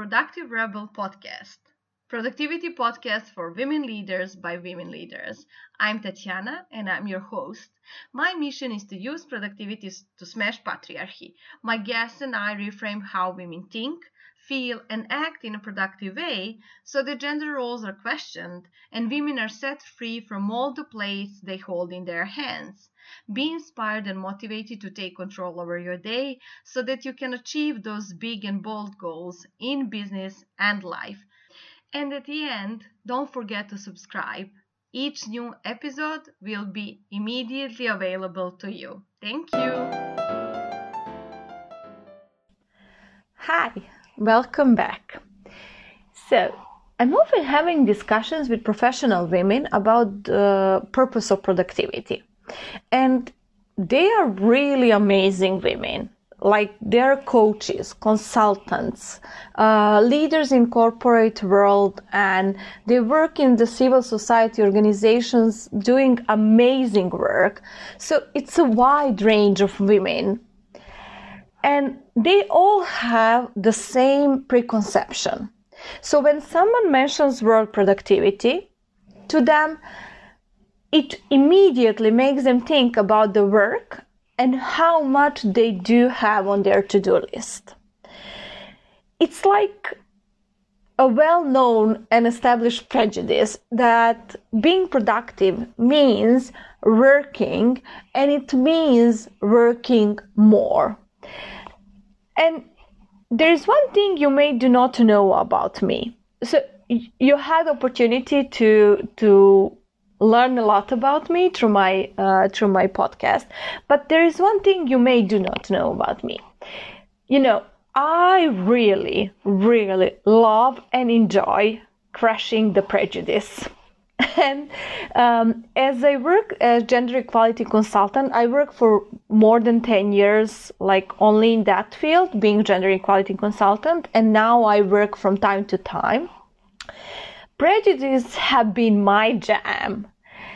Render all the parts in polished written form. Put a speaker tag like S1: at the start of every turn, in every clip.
S1: Productive Rebel podcast, productivity podcast for women leaders by women leaders. I'm Tatiana and I'm your host. My mission is to use productivity to smash patriarchy. My guests and I reframe how women think, feel, and act in a productive way so the gender roles are questioned and women are set free from all the plates they hold in their hands. Be inspired and motivated to take control over your day so that you can achieve those big and bold goals in business and life. And at the end, don't forget to subscribe. Each new episode will be immediately available to you. Thank you.
S2: Hi, welcome back. So, I'm often having discussions with professional women about the purpose of productivity. And they are really amazing women. Like they're coaches, consultants, leaders in corporate world, and they work in the civil society organizations doing amazing work. So it's a wide range of women. And they all have the same preconception. So when someone mentions word productivity, to them, it immediately makes them think about the work and how much they do have on their to-do list. It's like a well-known and established prejudice that being productive means working, and it means working more. And there's one thing you may do not know about me. So you had opportunity to learn a lot about me through my podcast, but there is one thing you may do not know about me. I really love and enjoy crushing the prejudice. And as I work as gender equality consultant, I work for more than 10 years, like only in that field, being gender equality consultant, and now I work from time to time. Prejudice have been my jam.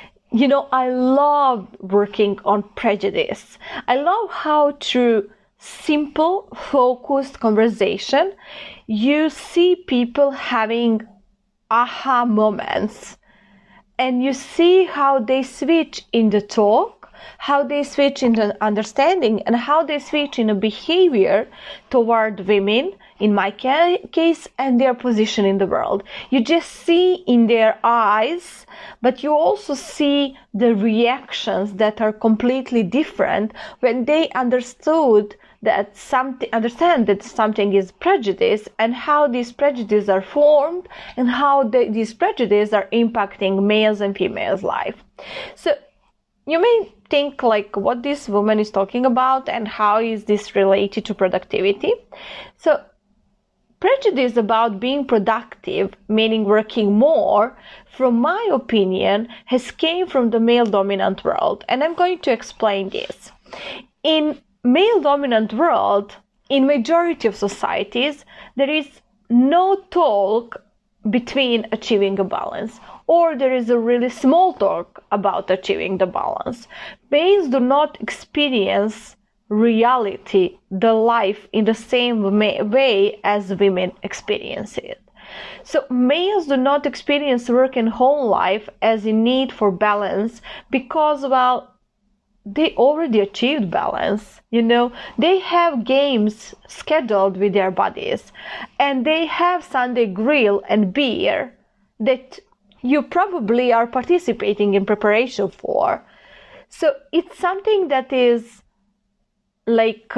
S2: I love working on prejudice. I love how through simple, focused conversation, you see people having aha moments. And you see how they switch in the talk, how they switch in the understanding, and how they switch in a behavior toward women, in my case, and their position in the world. You just see in their eyes, but you also see the reactions that are completely different when they understand that something is prejudice, and how these prejudices are formed, and how these prejudices are impacting males and females' life. So you may think like what this woman is talking about and how is this related to productivity. So prejudice about being productive, meaning working more, from my opinion, has came from the male dominant world. And I'm going to explain this. In male dominant world, in majority of societies, there is no talk between achieving a balance, or there is a really small talk about achieving the balance. Males do not experience reality, the life, in the same way as women experience it. So males do not experience work and home life as a need for balance because, they already achieved balance. They have games scheduled with their bodies, and they have Sunday grill and beer that you probably are participating in preparation for. So it's something that is like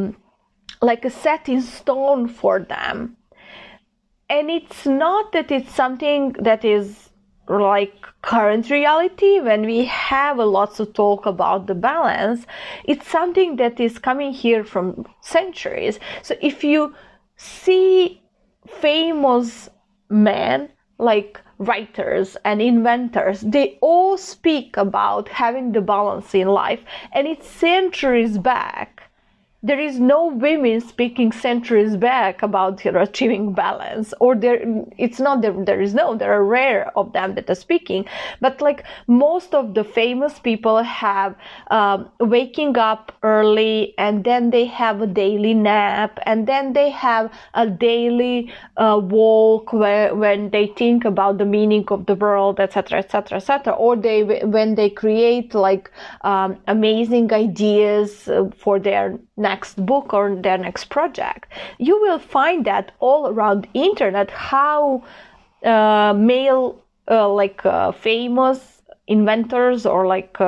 S2: a set in stone for them. And it's not that it's something that is like current reality when we have a lots of talk about the balance. It's something that is coming here from centuries. So if you see famous men like writers and inventors, they all speak about having the balance in life, and it's centuries back there is no women speaking centuries back about achieving balance, or it's not there are rare of them that are speaking, but like most of the famous people have waking up early, and then they have a daily nap, and then they have a daily walk when they think about the meaning of the world, etc., etc., etc., or when they create like amazing ideas for their next book or their next project. You will find that all around internet how male famous inventors or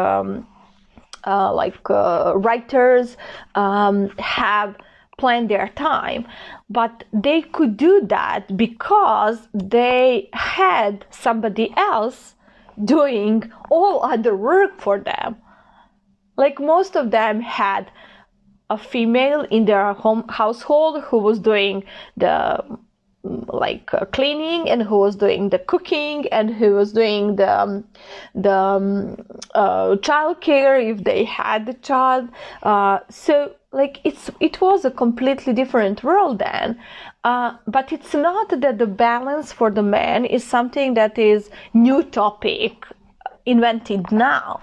S2: writers have planned their time, but they could do that because they had somebody else doing all other work for them. Like most of them had a female in their household who was doing the cleaning, and who was doing the cooking, and who was doing the child care if they had the child. So like it was a completely different world then. But it's not that the balance for the man is something that is new topic invented now.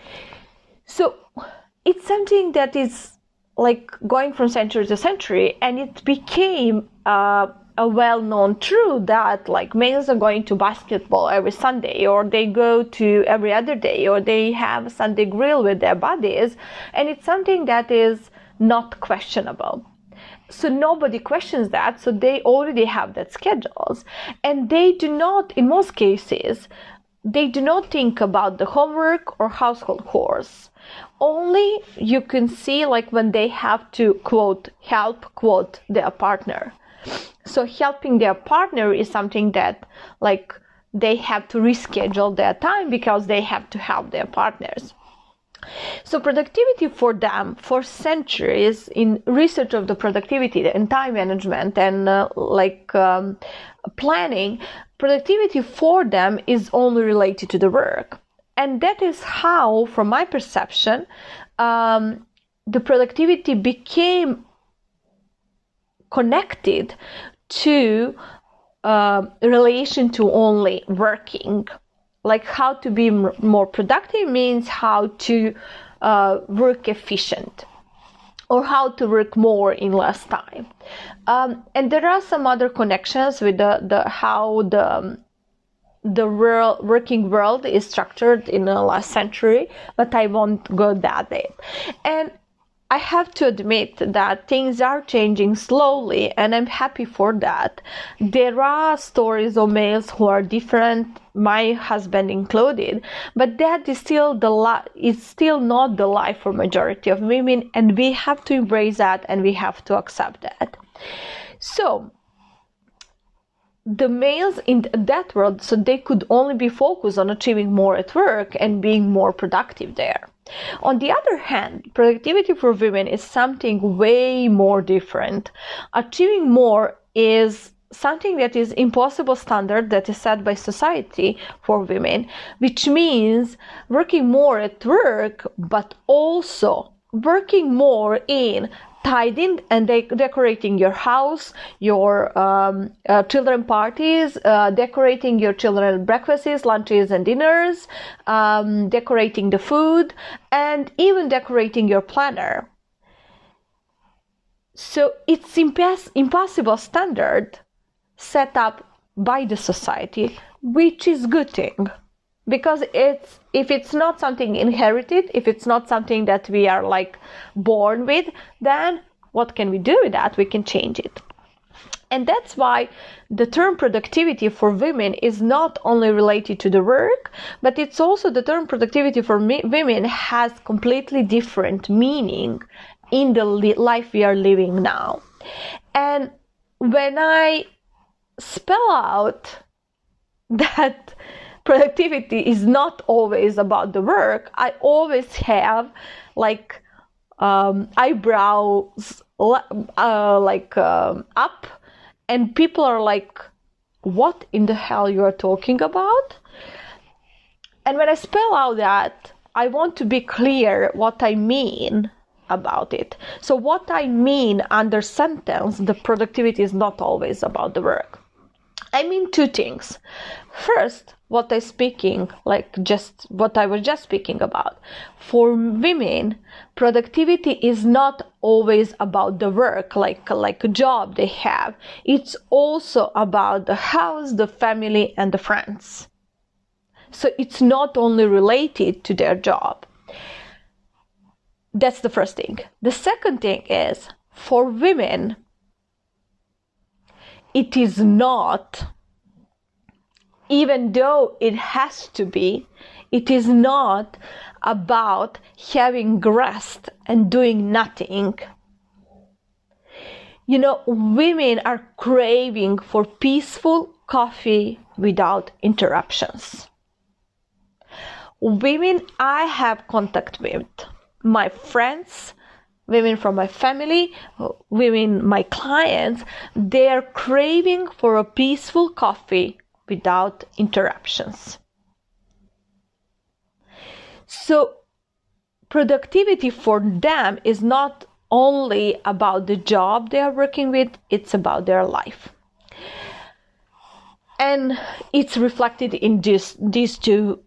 S2: So it's something that is like going from century to century, and it became a well-known truth that like males are going to basketball every Sunday, or they go to every other day, or they have a Sunday grill with their buddies, and it's something that is not questionable. So nobody questions that, so they already have that schedules, and they do not, in most cases, they do not think about the homework or household chores. Only you can see like when they have to quote help quote their partner. So helping their partner is something that like they have to reschedule their time because they have to help their partners. So productivity for them for centuries in research of the productivity and time management and planning, productivity for them is only related to the work. And that is how, from my perception, the productivity became connected to relation to only working. Like how to be more productive means how to work efficient, or how to work more in less time. And there are some other connections with how the working world is structured in the last century, but I won't go that deep. And I have to admit that things are changing slowly, and I'm happy for that. There are stories of males who are different, my husband included, but that is still it's still not the life for majority of women, and we have to embrace that, and we have to accept that. So the males in that world, so they could only be focused on achieving more at work and being more productive there. On the other hand, productivity for women is something way more different. Achieving more is something that is impossible standard that is set by society for women, which means working more at work, but also working more in tidying and decorating your house, your children parties, decorating your children breakfasts, lunches and dinners, decorating the food, and even decorating your planner. So it's impossible standard set up by the society, which is good thing. Because if it's not something inherited, if it's not something that we are like born with, then what can we do with that? We can change it. And that's why the term productivity for women is not only related to the work, but it's also the term productivity for women has completely different meaning in the life we are living now. And when I spell out that productivity is not always about the work, I always have like eyebrows up, and people are like, what in the hell you are talking about? And when I spell out that, I want to be clear what I mean. about it. So what I mean under sentence, the productivity is not always about the work. I mean two things. First, what I was just speaking about. For women, productivity is not always about the work, like a job they have. It's also about the house, the family, and the friends. So it's not only related to their job. That's the first thing. The second thing is, for women, it is not, even though it has to be, it is not about having rest and doing nothing. You know, women are craving for peaceful coffee without interruptions. Women I have contact with, my friends, women from my family, women, my clients, they are craving for a peaceful coffee without interruptions. So productivity for them is not only about the job they are working with, it's about their life. And it's reflected in these two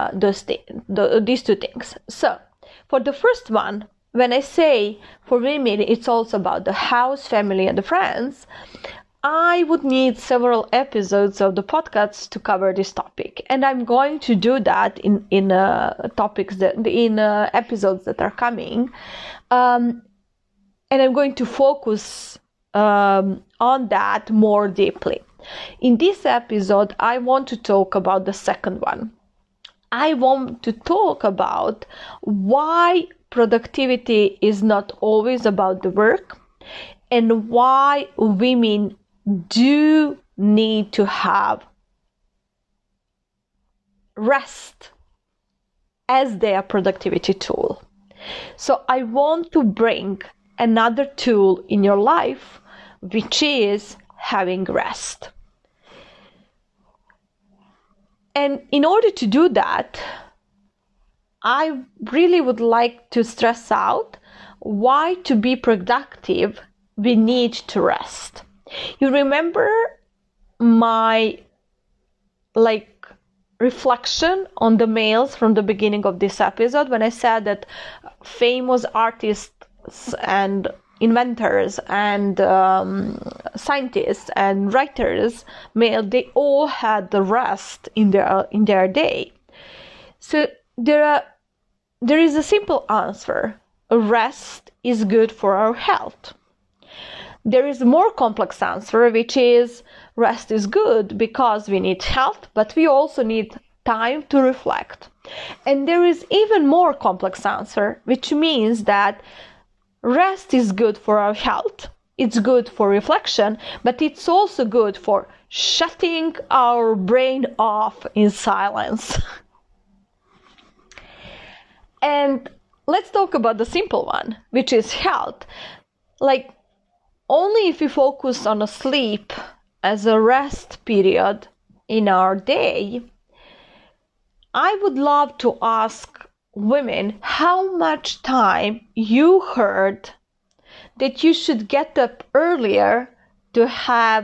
S2: things. So for the first one, when I say for women it's also about the house, family, and the friends, I would need several episodes of the podcast to cover this topic, and I'm going to do that in episodes that are coming, and I'm going to focus on that more deeply. In this episode, I want to talk about the second one. I want to talk about why productivity is not always about the work, and why women do need to have rest as their productivity tool. So I want to bring another tool in your life, which is having rest. And in order to do that, I really would like to stress out why to be productive, we need to rest. You remember my reflection on the males from the beginning of this episode when I said that famous artists and inventors and scientists and writers, male, they all had the rest in their day. So there is a simple answer. Rest is good for our health. There is a more complex answer, which is rest is good because we need health, but we also need time to reflect. And there is even more complex answer, which means that rest is good for our health. It's good for reflection, but it's also good for shutting our brain off in silence. And let's talk about the simple one, which is health. Only if we focus on a sleep as a rest period in our day, I would love to ask women how much time you heard that you should get up earlier to have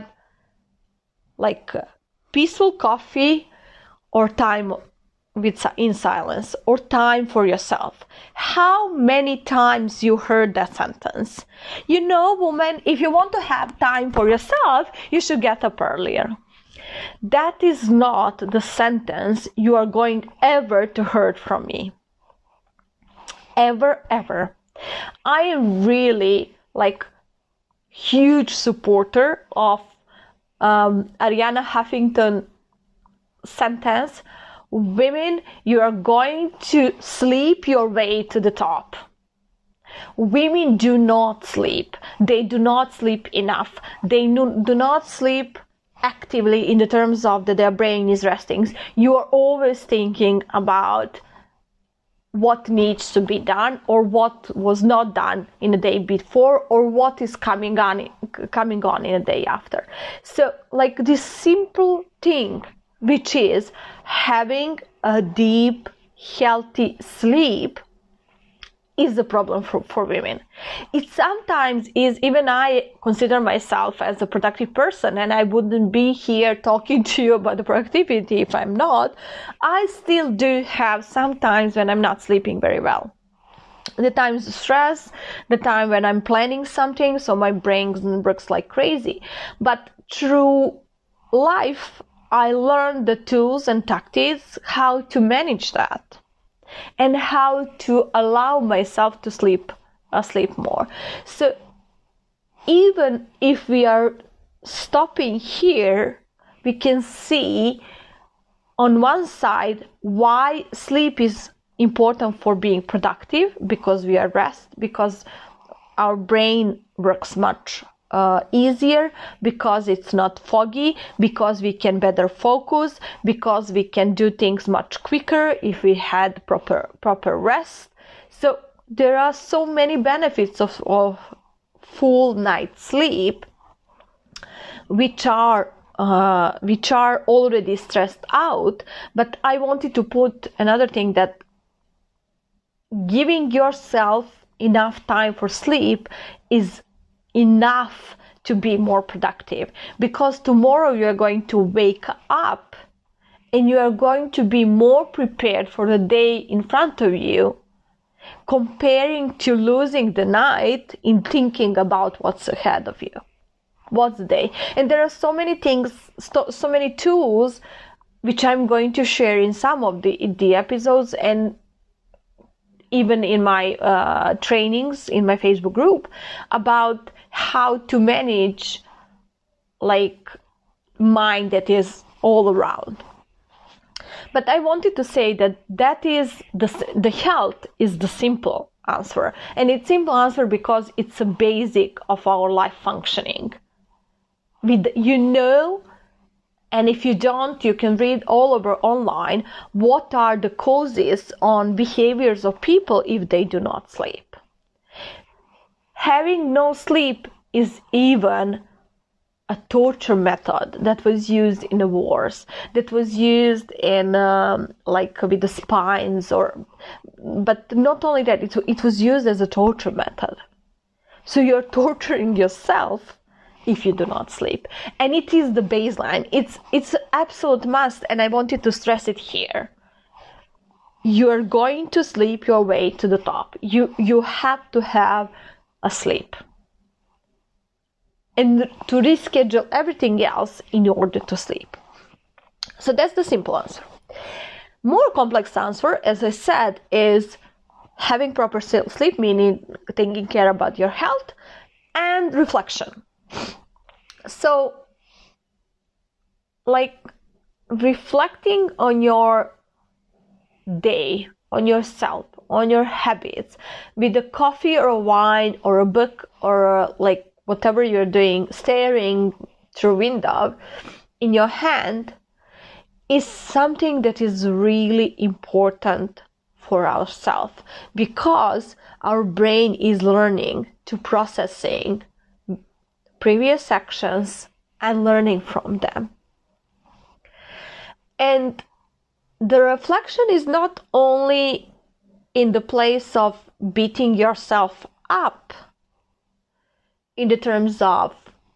S2: peaceful coffee or time in silence or time for yourself. How many times you heard that sentence? You know, woman, if you want to have time for yourself, you should get up earlier. That is not the sentence you are going ever to hear from me. Ever, ever. I am really huge supporter of Arianna Huffington sentence. Women, you are going to sleep your way to the top. Women do not sleep. They do not sleep enough. They do not sleep actively in the terms of that their brain is resting. You are always thinking about what needs to be done or what was not done in the day before or what is coming on in the day after. So this simple thing, which is having a deep, healthy sleep, is the problem for women. It sometimes is, even I consider myself as a productive person, and I wouldn't be here talking to you about the productivity if I'm not. I still do have some times when I'm not sleeping very well. The times of stress, the time when I'm planning something, so my brain works like crazy. But through life, I learned the tools and tactics how to manage that, and how to allow myself to sleep more. So even if we are stopping here, we can see on one side why sleep is important for being productive, because we are rest, because our brain works much easier, because it's not foggy, because we can better focus, because we can do things much quicker if we had proper rest. So there are so many benefits of full night sleep, which are already stressed out. But I wanted to put another thing, that giving yourself enough time for sleep is enough to be more productive, because tomorrow you are going to wake up and you are going to be more prepared for the day in front of you, comparing to losing the night in thinking about what's ahead of you, what's the day. And there are so many things, so many tools, which I'm going to share in some of the episodes, and even in my trainings in my Facebook group, about how to manage like mind that is all around. But I wanted to say that is the health is the simple answer, and it's simple answer because it's a basic of our life functioning. And if you don't, you can read all over online what are the causes on behaviors of people if they do not sleep. Having no sleep is even a torture method that was used in the wars, that was used in like with the spines, but not only that, it was used as a torture method. So you're torturing yourself if you do not sleep, and it is the baseline. It's an absolute must, and I wanted to stress it here. You are going to sleep your way to the top. You have to have a sleep, and to reschedule everything else in order to sleep. So that's the simple answer. More complex answer, as I said, is having proper sleep, meaning taking care about your health, and reflection. So, like reflecting on your day, on yourself, on your habits, with a coffee or a wine or a book or like whatever you're doing, staring through window in your hand, is something that is really important for ourselves, because our brain is learning to processing previous actions and learning from them. And the reflection is not only in the place of beating yourself up in the terms of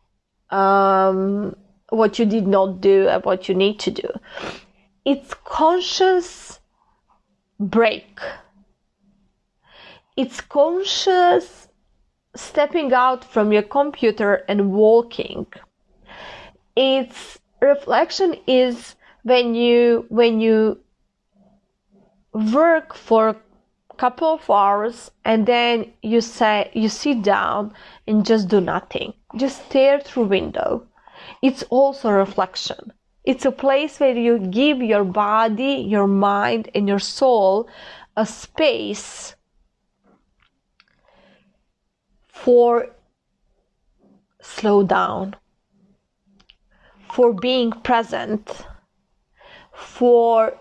S2: what you did not do and what you need to do. It's conscious break. It's conscious stepping out from your computer and walking. It's reflection is when you work for a couple of hours and then you sit down and just do nothing, just stare through window. It's also reflection. It's a place where you give your body, your mind, and your soul a space for slow down, for being present, for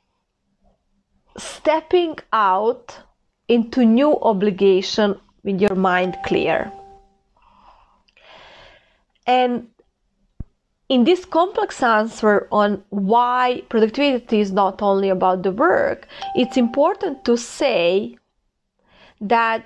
S2: stepping out into new obligation with your mind clear. And in this complex answer on why productivity is not only about the work, it's important to say that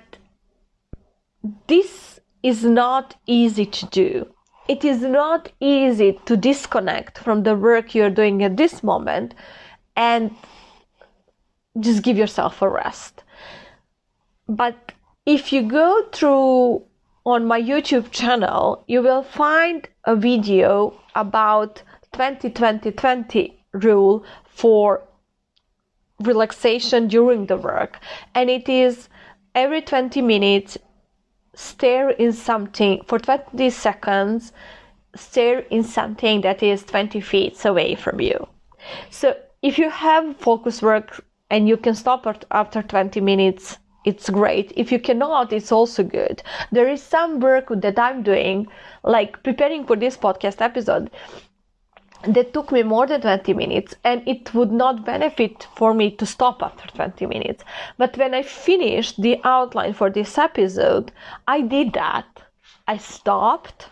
S2: this is not easy to do. It is not easy to disconnect from the work you're doing at this moment and just give yourself a rest. But if you go through on my YouTube channel, you will find a video about 20-20-20 rule for relaxation during the work. And it is every 20 minutes, stare in something for 20 seconds, stare in something that is 20 feet away from you. So if you have focus work and you can stop after 20 minutes, it's great. If you cannot, it's also good. There is some work that I'm doing, like preparing for this podcast episode, that took me more than 20 minutes, and it would not benefit for me to stop after 20 minutes. But when I finished the outline for this episode, I did that. I stopped.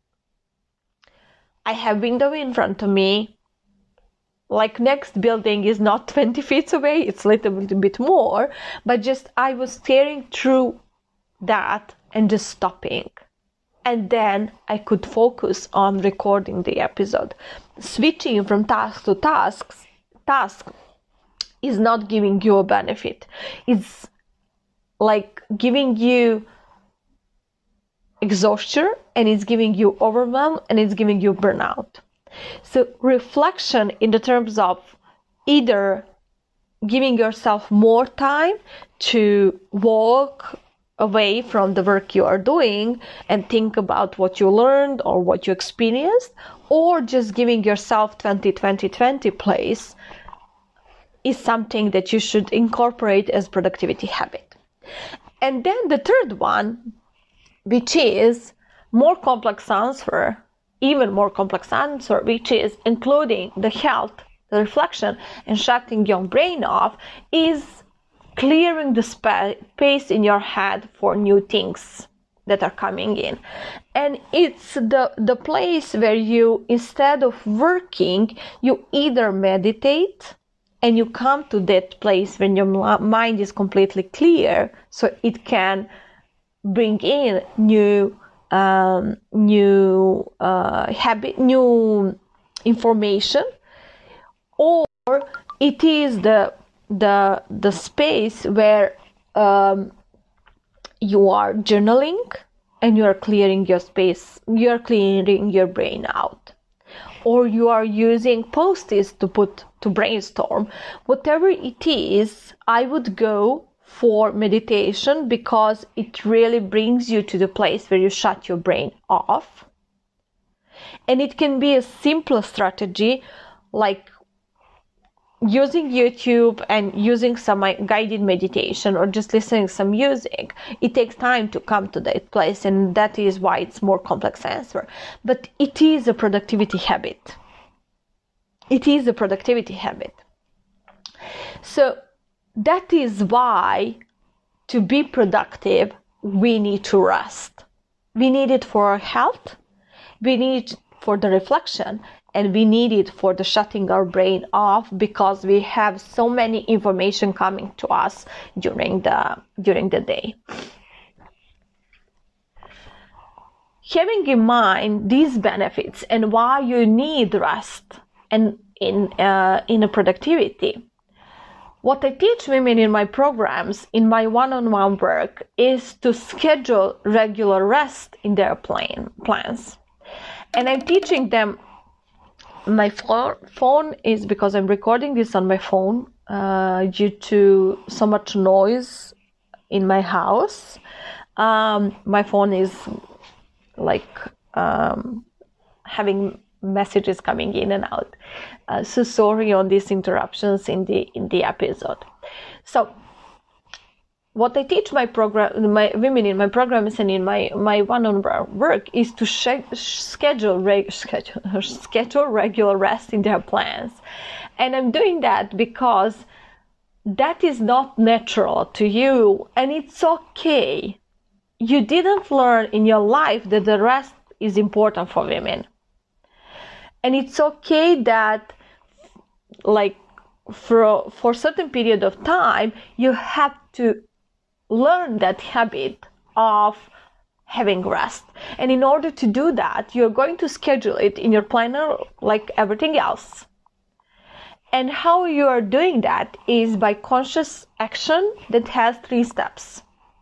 S2: I have window in front of me. Like next building is not 20 feet away, it's a little bit more, but just I was staring through that and just stopping. And then I could focus on recording the episode. Switching from task to task is not giving you a benefit. It's like giving you exhaustion, and it's giving you overwhelm, and it's giving you burnout. So reflection in the terms of either giving yourself more time to walk away from the work you are doing and think about what you learned or what you experienced, or just giving yourself 20-20-20 place is something that you should incorporate as productivity habit. And then the third one, which is more complex answer, even more complex answer, which is including the health, the reflection, and shutting your brain off, is clearing the space in your head for new things that are coming in. And it's the place where you, instead of working, you either meditate and you come to that place when your mind is completely clear, so it can bring in new habit, new information, or it is the space where you are journaling and you are clearing your space, you are clearing your brain out, or you are using post-its to brainstorm. Whatever it is, I would go for meditation, because it really brings you to the place where you shut your brain off. And it can be a simple strategy, like using YouTube and using some guided meditation, or just listening to some music. It takes time to come to that place, and that is why it's more complex answer. But it is a productivity habit. It is a productivity habit. So that is why, to be productive, we need to rest. We need it for our health, we need it for the reflection, and we need it for the shutting our brain off, because we have so many information coming to us during the day. Having in mind these benefits and why you need rest and in a productivity, what I teach women in my programs, in my one-on-one work, is to schedule regular rest in their plans. And I'm teaching them, my phone is, because I'm recording this on my phone due to so much noise in my house. My phone is like having messages coming in and out. So sorry on these interruptions in the episode. So what I teach my women in my programs and in my one-on-one work is to schedule regular rest in their plans. And I'm doing that because that is not natural to you, and it's okay. You didn't learn in your life that the rest is important for women. And it's okay that, like, for a certain period of time, you have to learn that habit of having rest. And in order to do that, you're going to schedule it in your planner like everything else. And how you are doing that is by conscious action that has 3 steps.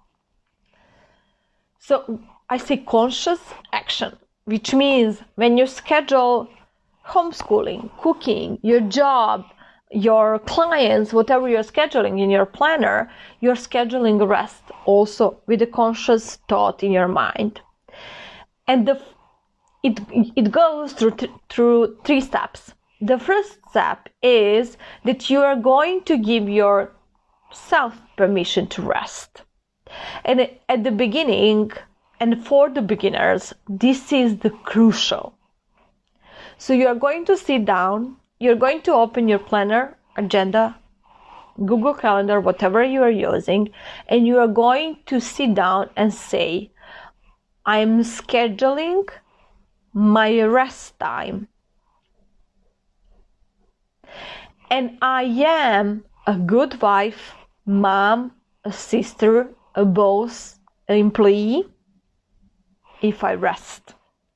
S2: So I say conscious action, which means when you schedule homeschooling, cooking, your job, your clients, whatever you're scheduling in your planner, you're scheduling rest also with a conscious thought in your mind. And it goes through 3 steps. The first step is that you are going to give yourself permission to rest. And at the beginning, and for the beginners, this is the crucial. So you are going to sit down, you're going to open your planner, agenda, Google Calendar, whatever you are using, and you are going to sit down and say, I'm scheduling my rest time. And I am a good wife, mom, a sister, a boss, an employee, if I rest.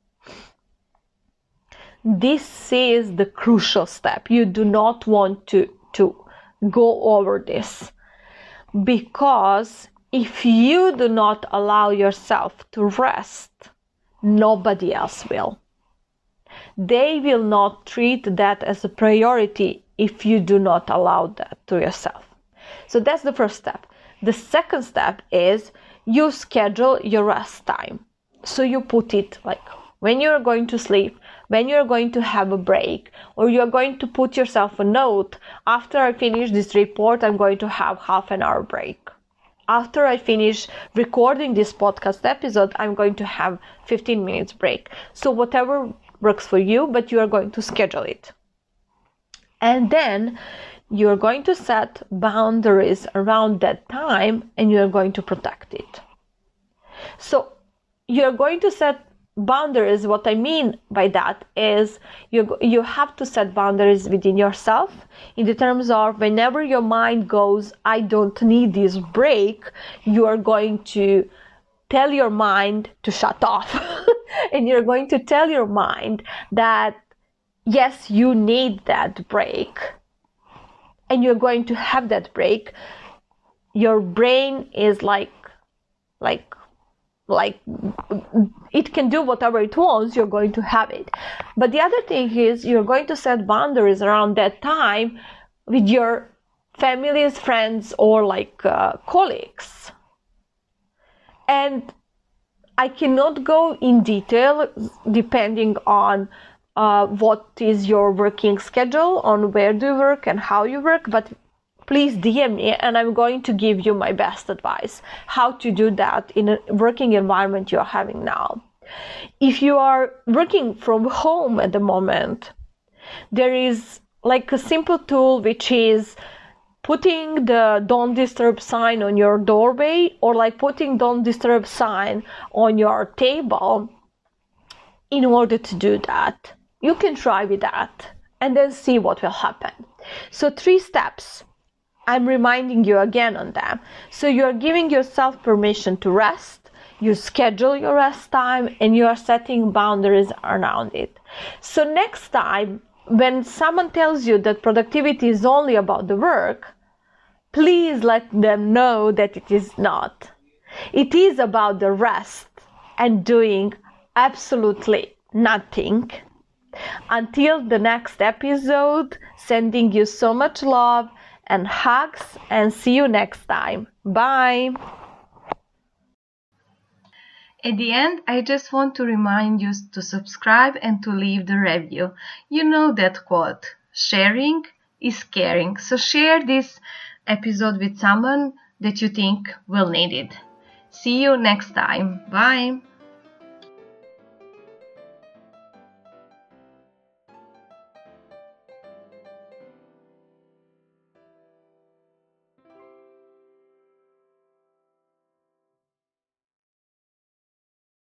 S2: This is the crucial step. You do not want to go over this, because if you do not allow yourself to rest, nobody else will. They will not treat that as a priority if you do not allow that to yourself. So that's the first step. The second step is you schedule your rest time. So you put it like when you're going to sleep, when you're going to have a break, or you're going to put yourself a note, after I finish this report, I'm going to have half an hour break. After I finish recording this podcast episode, I'm going to have 15 minutes break. So whatever works for you, but you are going to schedule it. And then you're going to set boundaries around that time, and you're going to protect it. So you're going to set boundaries. What I mean by that is you have to set boundaries within yourself in the terms of whenever your mind goes, I don't need this break, you are going to tell your mind to shut off. And you're going to tell your mind that yes, you need that break, and you're going to have that break. Your brain is like it can do whatever it wants, you're going to have it. But the other thing is you're going to set boundaries around that time with your families, friends, or colleagues. And I cannot go in detail depending on what is your working schedule, on where do you work and how you work, but please DM me and I'm going to give you my best advice how to do that in a working environment you're having now. If you are working from home at the moment, there is like a simple tool which is putting the don't disturb sign on your doorway, or like putting don't disturb sign on your table. In order to do that, you can try with that and then see what will happen. So 3 steps. I'm reminding you again on them. So you're giving yourself permission to rest, you schedule your rest time, and you are setting boundaries around it. So next time, when someone tells you that productivity is only about the work, please let them know that it is not. It is about the rest and doing absolutely nothing. Until the next episode, sending you so much love and hugs, and see you next time. Bye.
S1: At the end, I just want to remind you to subscribe and to leave the review. You know that quote, sharing is caring. So share this episode with someone that you think will need it. See you next time. Bye.